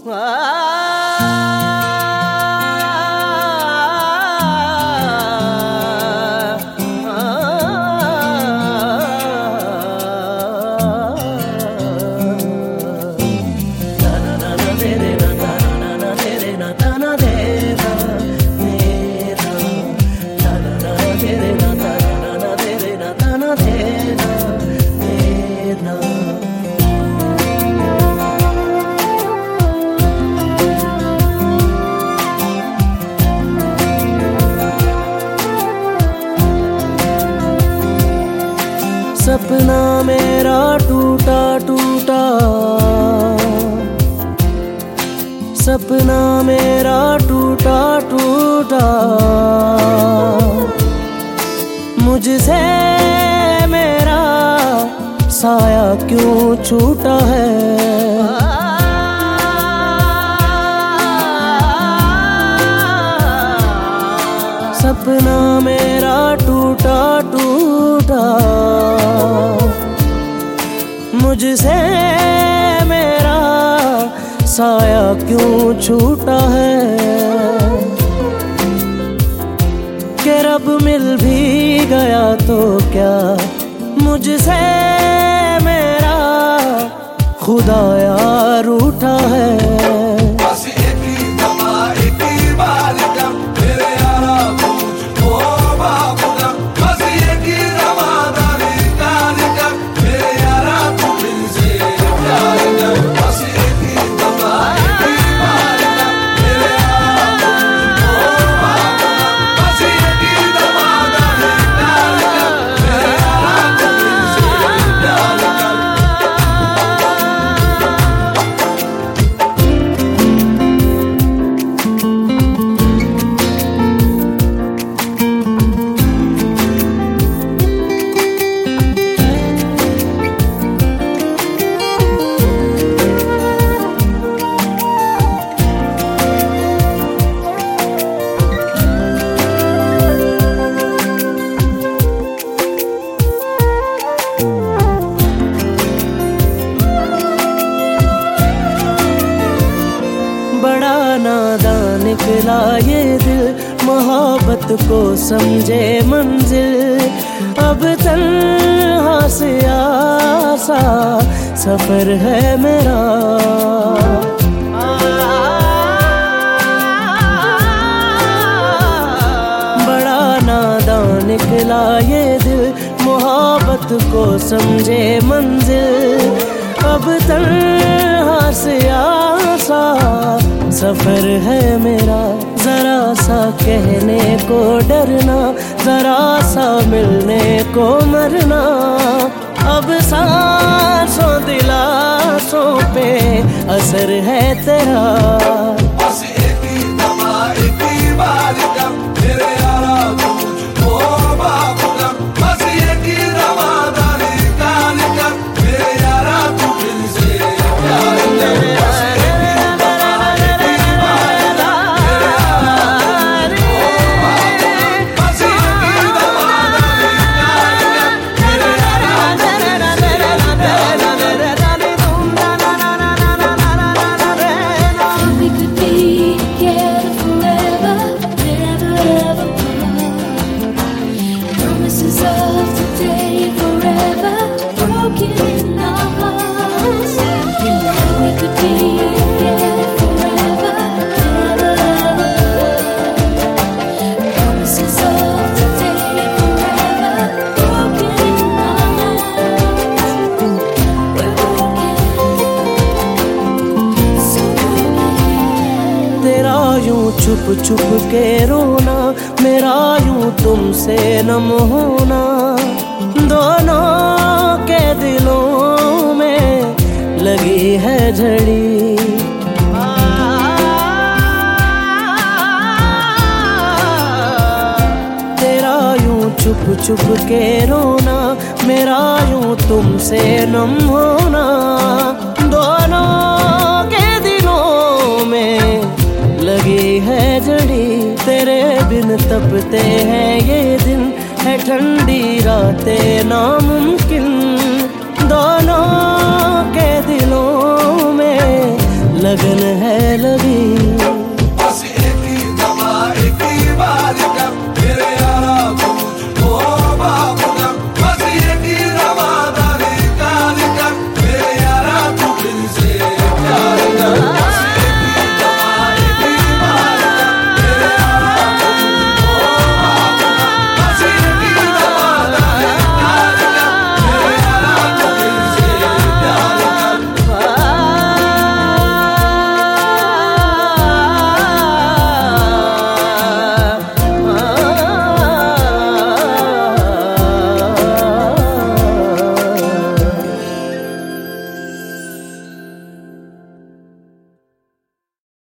सपना मेरा टूटा टूटा, सपना मेरा टूटा टूटा, मुझसे मेरा साया क्यों छूटा है। सपना मेरा टूटा टूटा, मुझसे मेरा साया क्यों छूटा है। कि रब मिल भी गया तो क्या मुझसे मेरा खुदाया रूठा है। बड़ा नादान निकला ये दिल, मोहब्बत को समझे मंजिल। अब तन्हा से आसा सफर है मेरा। बड़ा नादान निकला ये दिल, मोहब्बत को समझे मंजिल। अब तन्हा से आसा सफर है मेरा। जरा सा कहने को डरना, जरा सा मिलने को मरना। अब सांसों दिलासों पे असर है तेरा। बस एक ही दमा एक ही बार का मेरे यारा तुझको बाबूला। बस एक ही रवादारी कान का मेरे यारा तू दिल से प्यार कर। छुप छुप के रोना, मेरा यूं तुमसे नम होना। दोनों के दिलों में लगी है झड़ी। तेरा यूं छुप छुप के रोना, मेरा यूं तुमसे नम होना। दोनों के दिलों में लगी है जड़ी। तेरे बिन तपते हैं ये दिन, है ठंडी रातें नामुमकिन।